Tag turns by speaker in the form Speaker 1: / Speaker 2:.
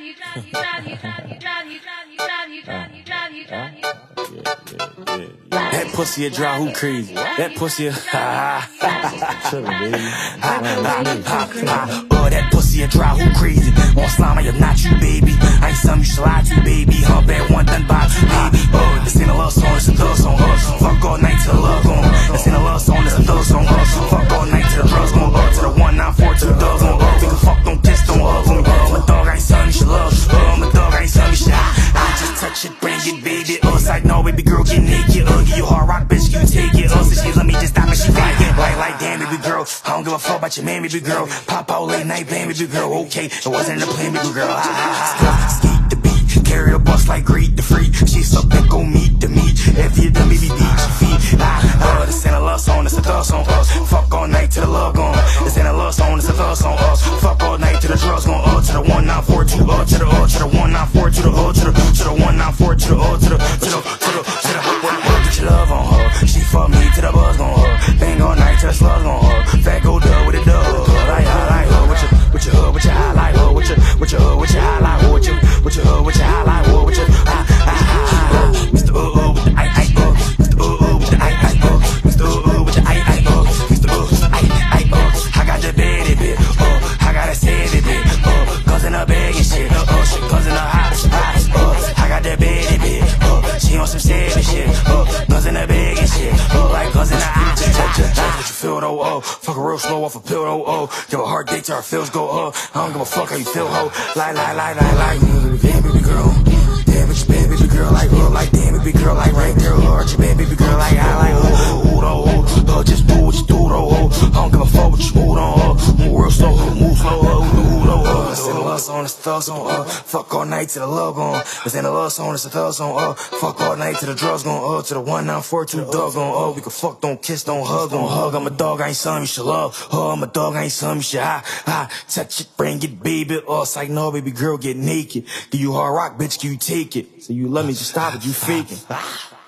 Speaker 1: That pussy a draw, who crazy? That pussy a that pussy a draw, who crazy? Want slime, I am not you, baby. I ain't something you should lie to, baby. Hump that one done by you, baby. This ain't a love song, it's a thug song. Fuck all night till the love gone. This ain't a love song, it's a thug song. Fuck all night till the drugs gone. To the 194, to the thugs gone. We can fuck, don't kiss, don't hug on. I'm a dog, I ain't something you should love. I'm a dog, I ain't something you should. I just touch it, bring it, baby. Side no, baby girl, get naked. Give you hard rock, bitch, you take it. So she let me just stop and she like it. Like, damn, baby girl. I don't give a fuck about your man, baby girl. Pop out late night, bam, baby girl. Okay, it wasn't in the plan, baby girl. Skeet the beat, carry a bus like greet the freak. She's so big, go meet the meat. If you done, baby, beat your feet. This ain't a love song, it's a thug song. Fuck all night till the love gone. This ain't a love song, it's a thug song. Fuck all night till the drugs gone. To the 1942, to the 1942, to the 1942, to the 1942, get your love on her. She fuck me till the buzz gon' her. Bang all night till the slugs gon' her. Fat go dub with a dub. Like her. With your hood, with your highlight her. With your hood, with your highlight her. With your hood, with your highlight her. With your Mr. With the I Mr. With the I Mr. With the I Mr. I got the baby bit. I got a steady bit. Cause in a bag and shit. She cause in a hot. I got that baby bit. She on some steady shit. Guns in the bag and shit. Like guns in the eye. What you feel though? Fuck a real slow off a pill though. Give a hard date till our feels go. I don't give a fuck how you feel, ho. Like, damn baby girl. Damn bitch, bad baby girl. Like damn baby girl. Like right there, hard your bad baby girl. Like I like just do what you do though. I don't give a fuck what you move on. Move real slow, move slow. This ain't a love song, it's a thug song. Fuck all night till the love gone. This ain't a love song, it's a thug song. Fuck all night till the drugs gone. To the 1942 dog gone. We can fuck, don't kiss, don't hug. I'm a dog, I ain't something you should love. I'm a dog, I ain't something you should. Touch it, bring it, baby. It's like no, baby girl, get naked. Do you hard rock, bitch? Can you take it? So you love me, just stop it, you faking.